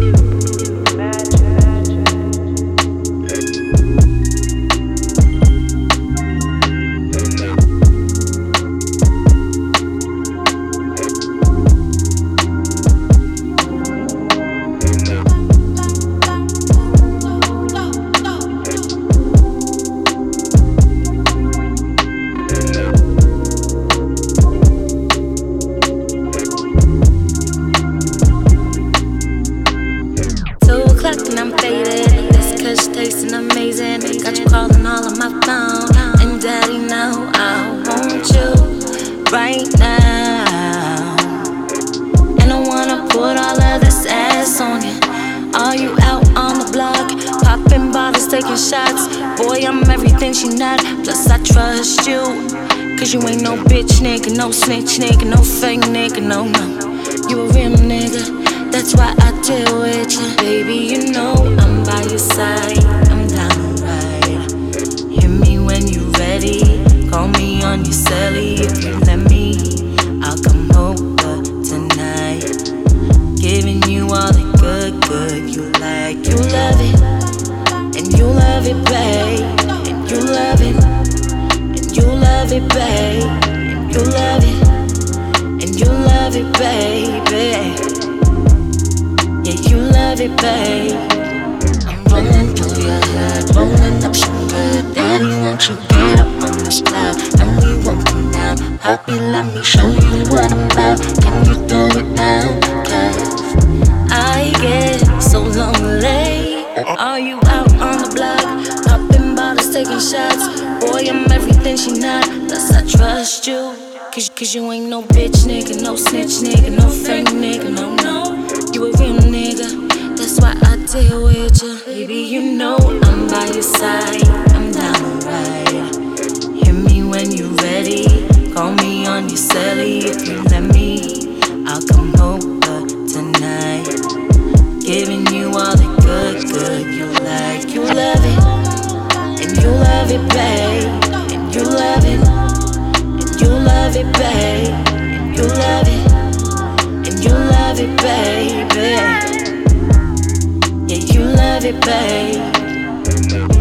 And I'm faded. This kush tasting amazing. Got you calling all on my phone. And daddy know I want you right now. And I wanna put all of this ass on you. Are you out on the block? Popping bottles, taking shots. Boy, I'm everything she not. Plus I trust you. Cause you ain't no bitch nigga, no snitch nigga, no fake nigga, no. You a real nigga. That's why I deal with you. Baby, you know I'm by your side. I'm down to ride. Hit me when you ready. Call me on your celly. If you let me, I'll come over tonight. Giving you all the good you like. You love it, and you love it, babe. And you love it, and you love it, babe. And you love it, and you love it, baby. Yeah, you love it, babe. I'm rolling through your head, rolling up some good. Daddy, won't you get up on this cloud? And we won't come down. Happy, let me show you what I'm about. Can you do it now? Cause I get so lonely. Are you out on the block? Popping bottles, taking shots. Boy, I'm everything she not. Plus I trust you. Cause you ain't no bitch nigga, no snitch nigga, no fake nigga, no. You a real nigga, that's why I deal with you. Baby, you know I'm by your side. I'm down to ride. Hit me when you ready. Call me on your celly. If you let me, I'll come over tonight. Giving you all the good you like. You love it, and you love it, babe. And you love it, and you love it, babe. And you love it, and you love it, baby. Yeah, you love it, babe.